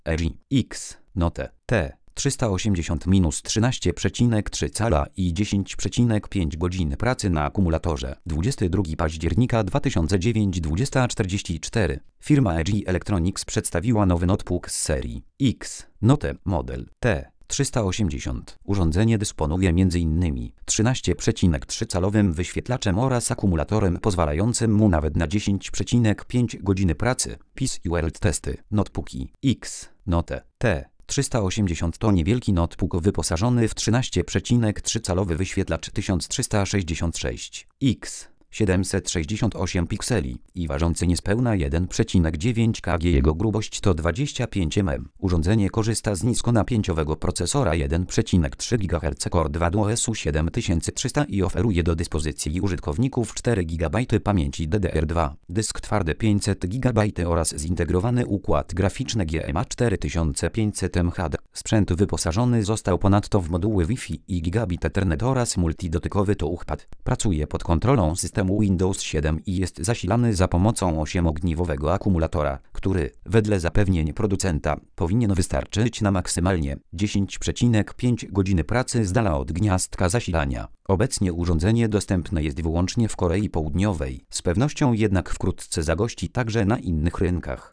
RGX Note T380-13,3 cala i 10,5 godziny pracy na akumulatorze. 22 października 2009 20:44. Firma LG Electronics przedstawiła nowy notebook z serii X Note model T380. Urządzenie dysponuje m.in. 13,3-calowym wyświetlaczem oraz akumulatorem pozwalającym mu nawet na 10,5 godziny pracy. PIS i World Testy. Notebooki X Note T380 to niewielki notebook wyposażony w 13,3-calowy wyświetlacz 1366 x 768 pikseli i ważący niespełna 1,9 kg. Jego grubość to 25 mm. Urządzenie korzysta z niskonapięciowego procesora 1,3 GHz Core 2 Duo SU 7300 i oferuje do dyspozycji użytkowników 4 GB pamięci DDR2, dysk twardy 500 GB oraz zintegrowany układ graficzny GMA 4500 MHz. Sprzęt wyposażony został ponadto w moduły Wi-Fi i gigabit Ethernet oraz multidotykowy touchpad. Pracuje pod kontrolą systemu Windows 7 i jest zasilany za pomocą 8-ogniwowego akumulatora, który, wedle zapewnień producenta, powinien wystarczyć na maksymalnie 10,5 godziny pracy z dala od gniazdka zasilania. Obecnie urządzenie dostępne jest wyłącznie w Korei Południowej, z pewnością jednak wkrótce zagości także na innych rynkach.